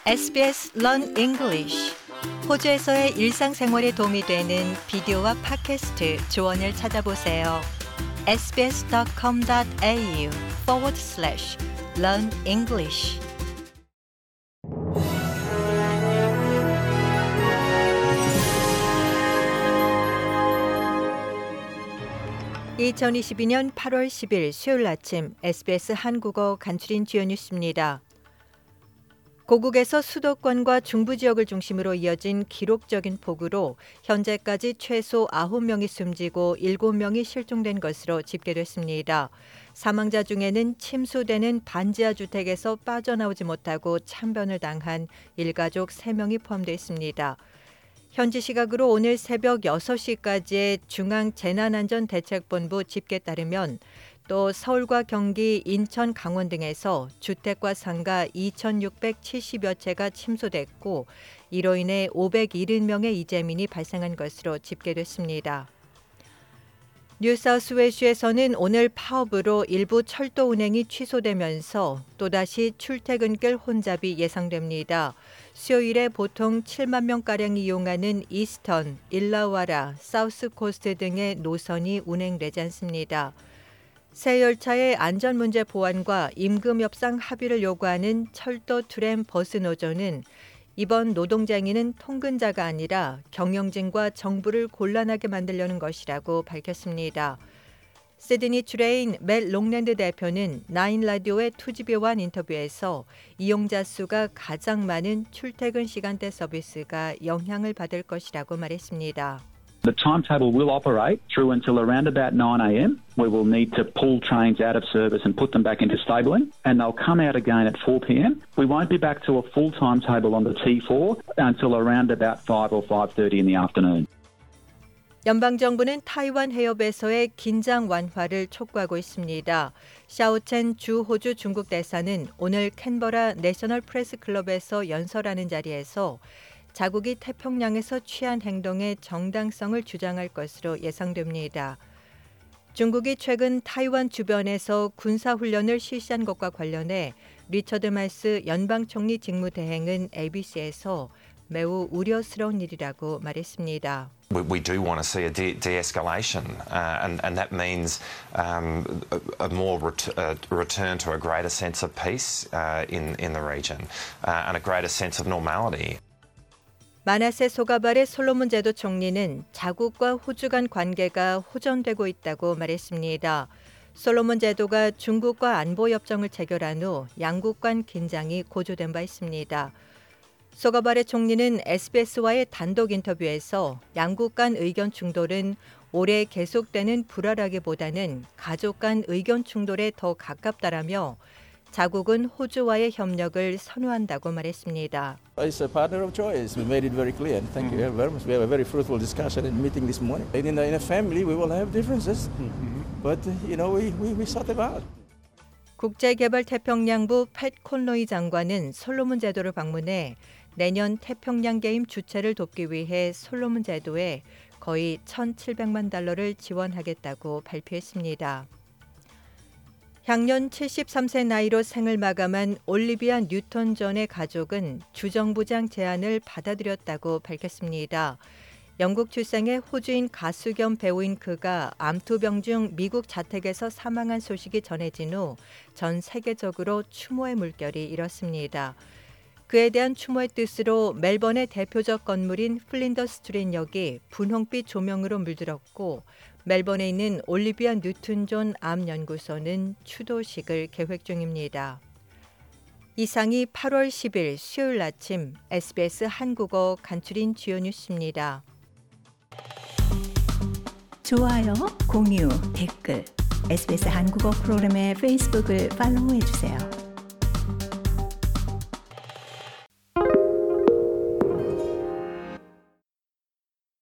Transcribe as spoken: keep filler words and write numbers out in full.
에스비에스 Learn English, 호주에서의 일상생활에 도움이 되는 비디오와 팟캐스트 조언을 찾아보세요. sbs.com.au forward slash learn English. 이천이십이년 팔월 십일 수요일 아침 에스비에스 한국어 간추린 주요 뉴스입니다. 고국에서 수도권과 중부 지역을 중심으로 이어진 기록적인 폭우로 현재까지 최소 아홉 명이 숨지고 일곱 명이 실종된 것으로 집계됐습니다. 사망자 중에는 침수되는 반지하 주택에서 빠져나오지 못하고 참변을 당한 일가족 세 명이 포함되어 있습니다. 현지 시각으로 오늘 새벽 여섯 시까지의 중앙재난안전대책본부 집계에 따르면 또 서울과 경기, 인천, 강원 등에서 주택과 상가 이천육백칠십여 채가 침수됐고 이로 인해 오백칠십 명의 이재민이 발생한 것으로 집계됐습니다. 뉴사우스웨일스에서는 오늘 파업으로 일부 철도 운행이 취소되면서 또다시 출퇴근길 혼잡이 예상됩니다. 수요일에 보통 칠만 명가량이 이용하는 이스턴, 일라와라, 사우스코스트 등의 노선이 운행되지 않습니다. 새 열차의 안전문제 보완과 임금 협상 합의를 요구하는 철도 트램 버스 노조는 이번 노동쟁의는 통근자가 아니라 경영진과 정부를 곤란하게 만들려는 것이라고 밝혔습니다. 시드니 트레인 맷 롱랜드 대표는 나인 라디오의 투지비와 인터뷰에서 이용자 수가 가장 많은 출퇴근 시간대 서비스가 영향을 받을 것이라고 말했습니다. The timetable will operate through until around about nine a.m. We will need to pull trains out of service and put them back into stabling, and they'll come out again at four p.m. We won't be back to a full timetable on the T four until around about five or five thirty in the afternoon. 연방정부는 타이완 해협에서의 긴장 완화를 촉구하고 있습니다. 샤오첸 주 호주 중국 대사는 오늘 캔버라 내셔널 프레스 클럽에서 연설하는 자리에서 자국이 태평양에서 취한 행동의 정당성을 주장할 것으로 예상됩니다. 중국이 최근 타이완 주변에서 군사훈련을 실시한 것과 관련해 리처드 말스 연방총리 직무대행은 에이비씨에서 매우 우려스러운 일이라고 말했습니다. We, we do want to see a de- de-escalation, uh, and, and that means um, a, a more ret- uh, return to a greater sense of peace uh, in, in the region uh, and a greater sense of normality. 마나세 소가발의 솔로몬 제도 총리는 자국과 호주 간 관계가 호전되고 있다고 말했습니다. 솔로몬 제도가 중국과 안보협정을 체결한 후 양국 간 긴장이 고조된 바 있습니다. 소가발의 총리는 에스비에스와의 단독 인터뷰에서 양국 간 의견 충돌은 올해 계속되는 불화라기보다는 가족 간 의견 충돌에 더 가깝다라며 자국은 호주와의 협력을 선호한다고 말했습니다. It's a partner of choice. We made it very clear. And thank you very much. We have a very fruitful discussion and meeting this morning. In a, in a family, we will have differences, but you know, we we, we sort them out. 국제개발태평양부 팻 콘로이 장관은 솔로몬 제도를 방문해 내년 태평양 게임 주최를 돕기 위해 솔로몬 제도에 거의 천칠백만 달러를 지원하겠다고 발표했습니다. 향년 칠십삼 세 나이로 생을 마감한 올리비아 뉴턴 존의 가족은 주정부장 제안을 받아들였다고 밝혔습니다. 영국 출생의 호주인 가수 겸 배우인 그가 암투병 중 미국 자택에서 사망한 소식이 전해진 후 전 세계적으로 추모의 물결이 일었습니다. 그에 대한 추모의 뜻으로 멜번의 대표적 건물인 플린더스 스트릿역이 분홍빛 조명으로 물들었고 멜번에 있는 올리비아 뉴튼 존 암 연구소는 추도식을 계획 중입니다. 이상이 팔월 십일 수요일 아침 에스비에스 한국어 간추린 주요 뉴스입니다. 좋아요, 공유, 댓글, 에스비에스 한국어 프로그램의 페이스북을 팔로우해주세요.